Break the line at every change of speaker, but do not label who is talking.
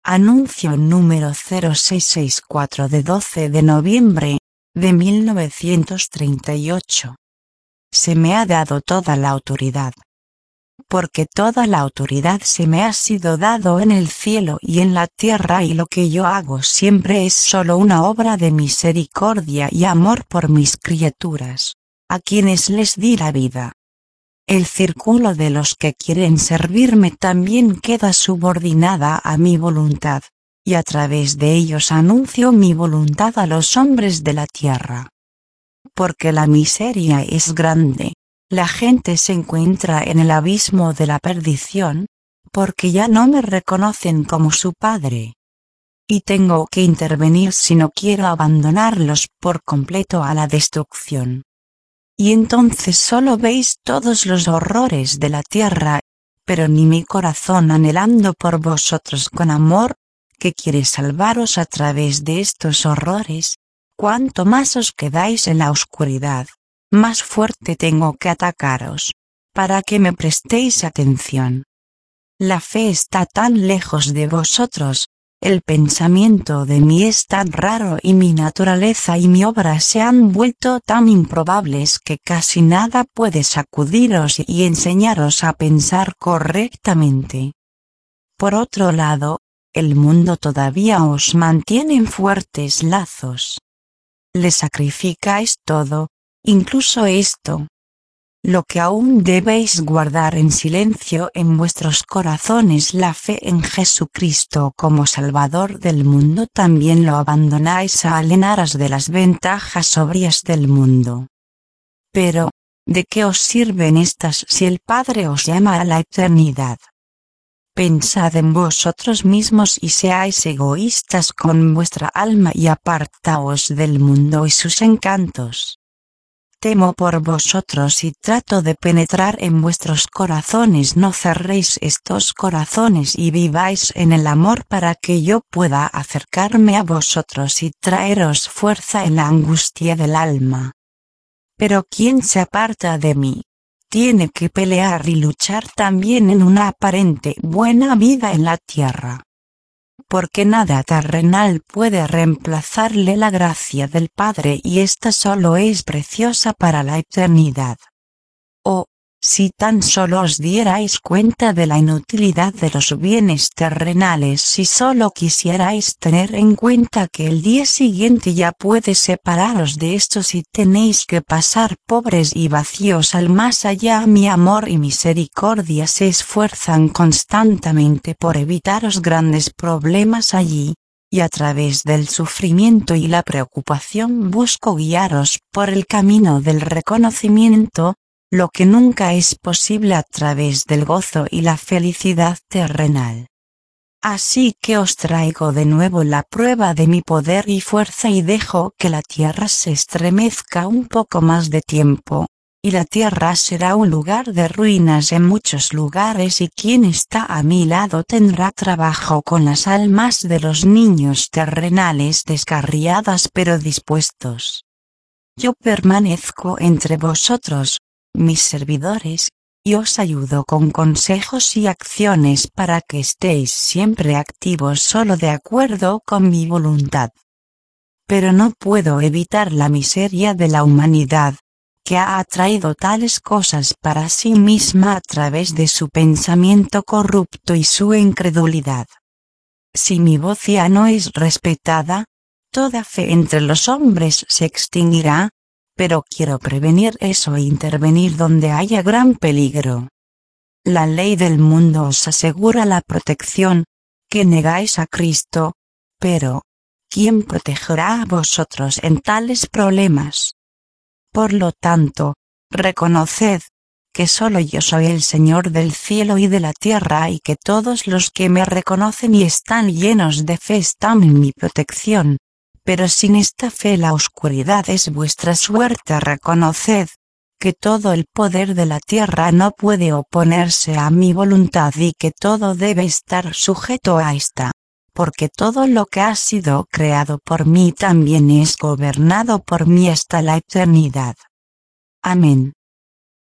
Anuncio número 0664 de 12 de noviembre de 1938. Se me ha dado toda la autoridad. Porque toda la autoridad se me ha sido dado en el cielo y en la tierra, y lo que yo hago siempre es solo una obra de misericordia y amor por mis criaturas, a quienes les di la vida. El círculo de los que quieren servirme también queda subordinada a mi voluntad, y a través de ellos anuncio mi voluntad a los hombres de la tierra. Porque la miseria es grande, la gente se encuentra en el abismo de la perdición, porque ya no me reconocen como su padre. Y tengo que intervenir si no quiero abandonarlos por completo a la destrucción. Y entonces solo veis todos los horrores de la tierra, pero ni mi corazón anhelando por vosotros con amor, que quiere salvaros a través de estos horrores. Cuanto más os quedáis en la oscuridad, más fuerte tengo que atacaros, para que me prestéis atención. La fe está tan lejos de vosotros, el pensamiento de mí es tan raro y mi naturaleza y mi obra se han vuelto tan improbables que casi nada puede sacudiros y enseñaros a pensar correctamente. Por otro lado, el mundo todavía os mantiene en fuertes lazos. Le sacrificáis todo, incluso esto. Lo que aún debéis guardar en silencio en vuestros corazones, la fe en Jesucristo como Salvador del mundo, también lo abandonáis en aras de las ventajas obvias del mundo. Pero, ¿de qué os sirven estas si el Padre os llama a la eternidad? Pensad en vosotros mismos y seáis egoístas con vuestra alma y apartaos del mundo y sus encantos. Temo por vosotros y trato de penetrar en vuestros corazones. No cerréis estos corazones y viváis en el amor para que yo pueda acercarme a vosotros y traeros fuerza en la angustia del alma. Pero quien se aparta de mí, tiene que pelear y luchar también en una aparente buena vida en la tierra. Porque nada terrenal puede reemplazarle la gracia del Padre, y esta solo es preciosa para la eternidad. Oh, si tan solo os dierais cuenta de la inutilidad de los bienes terrenales, si solo quisierais tener en cuenta que el día siguiente ya puede separaros de estos y tenéis que pasar pobres y vacíos al más allá. Mi amor y misericordia se esfuerzan constantemente por evitaros grandes problemas allí, y a través del sufrimiento y la preocupación busco guiaros por el camino del reconocimiento, lo que nunca es posible a través del gozo y la felicidad terrenal. Así que os traigo de nuevo la prueba de mi poder y fuerza y dejo que la tierra se estremezca un poco más de tiempo, y la tierra será un lugar de ruinas en muchos lugares, y quien está a mi lado tendrá trabajo con las almas de los niños terrenales descarriadas pero dispuestos. Yo permanezco entre vosotros, mis servidores, y os ayudo con consejos y acciones para que estéis siempre activos solo de acuerdo con mi voluntad. Pero no puedo evitar la miseria de la humanidad, que ha atraído tales cosas para sí misma a través de su pensamiento corrupto y su incredulidad. Si mi voz ya no es respetada, toda fe entre los hombres se extinguirá. Pero quiero prevenir eso e intervenir donde haya gran peligro. La ley del mundo os asegura la protección, que negáis a Cristo, pero ¿quién protegerá a vosotros en tales problemas? Por lo tanto, reconoced que solo yo soy el Señor del cielo y de la tierra, y que todos los que me reconocen y están llenos de fe están en mi protección. Pero sin esta fe la oscuridad es vuestra suerte. Reconoced que todo el poder de la tierra no puede oponerse a mi voluntad y que todo debe estar sujeto a esta, porque todo lo que ha sido creado por mí también es gobernado por mí hasta la eternidad. Amén.